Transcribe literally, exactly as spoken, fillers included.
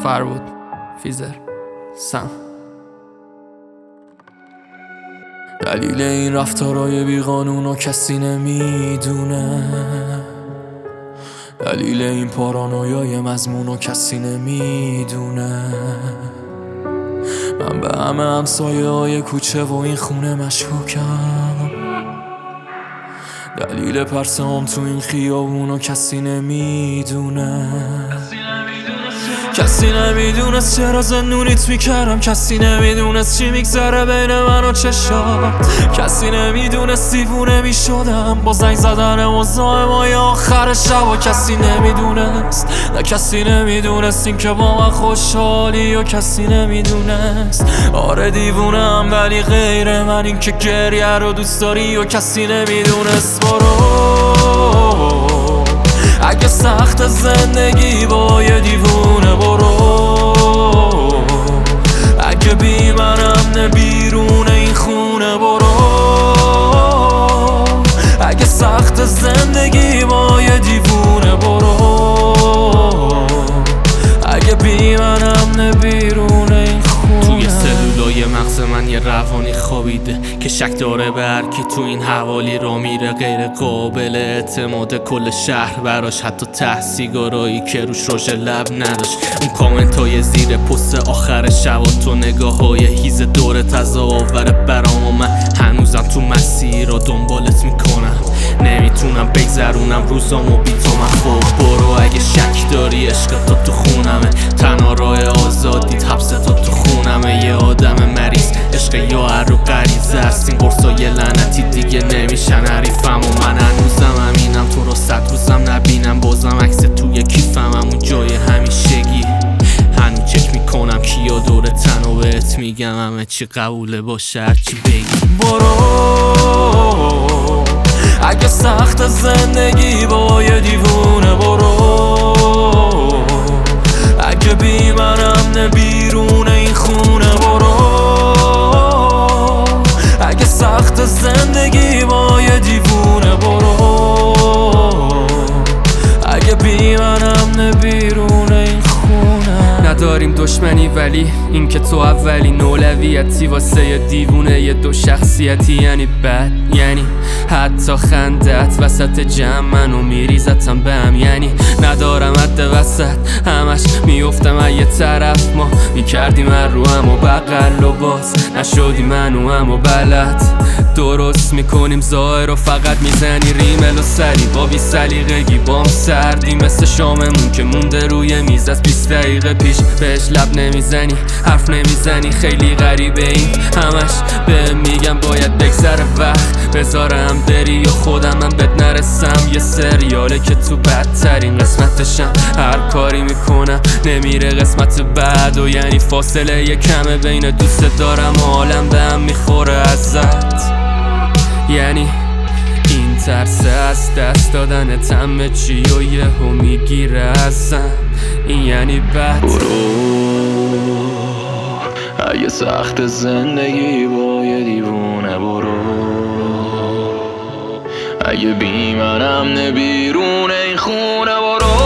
فرود فیزر سم. دلیل این رفتارای بیقانونو کسی نمیدونه، دلیل این پارانویای مضمونو کسی نمیدونه. من به همه همسایه های کوچه و این خونه مشکوکم، دلیل پرسام تو این خیابونو کسی نمیدونه. کسی نمیدونست چرا زندونیت میکردم، کسی نمیدونست چی میگذره بین من و چشات، کسی نمیدونست دیوونه میشدم با زنگ زدن مزاحمای آخر شب و کسی نمیدونست، نه کسی نمیدونست این که با من خوشحالی و کسی نمیدونست. آره دیوونم ولی غیر من این که گریه رو دوست داری و کسی نمیدونست. برو اگه سخت زندگی با یه دیوونه، برو اگه بی منم نه بیرون این خونه، برو اگه سخت زندگی با یه دیوونه، برو اگه بی منم نه بیرون این خونه. توی سلولای مغز من یه روانی خوابیده که شک داره به هر کی تو این حوالی را میره، غیر قابل اعتماد کل شهر براش، حتی ته سیگارایی که روش روش لب نداشت. اون کامنت های زیر پست آخر شب و تو نگاه های هیز دور تظاهره برام و من هنوزم تو مسیر را دنبالت میکنم، نمیتونم بگذرونم روزامو بی تو. من خب برو اگه شک داری عشق تو تو خونمه، تنها راه آزادیت حبس تو تو خونمه. یه آدم مریض عشق یا هر رو غریزه است، این قرصای لعنتی دیگه نمیشن حریفم و من هنوزم همینم، تو رو صد روزم نبینم بازم عکس توی کیفم همون جای همیشگی. هنوز چک میکنم کیا دور تن و بهت میگم همه چی قبوله باشه هرچی بگی. برو اگه سخت زندگی با یه دیوونه، برو اگه بی منم نه بیرون این خونه، برو اگه سخت زندگی با یه دیوونه، برو اگه بی منم نه بیرون این خونه. نداریم دشمنی ولی این که تو اولین اولویتی واسه یه دیوونه یه دو شخصیتی، یعنی بد، یعنی حتی خندت وسط جمع منو میریزتم به هم، یعنی ندارم حد وسط همش میفتم از یه طرف، ما میکردیم هر رو هم و بغل و باز نشدی منو هم و بلد درست میکنیم ظاهر و فقط میزنی ریمل و سری با بی سلیقگی بام سردی مثل شاممون که مونده روی میز از بیست دقیقه پیش، بهش لب نمیزنی حرف نمیزنی، خیلی غریبه این همش به میگم باید بگذره وقت بذارم بری یا خودم من بهت نرسم. یه سریاله که تو بدترین قسمتشم، هر کاری میکنم نمیره قسمت بعد و یعنی فاصله یه کمه بین دوست دارم و حالم به هم میخوره ازت، یعنی این ترس از دست دادن همه چی و یهو میگیره ازم، این یعنی بد. برو اگه سخت زندگی با یه دیوونه، برو اگه بی منم نه بیرون این خونه، برو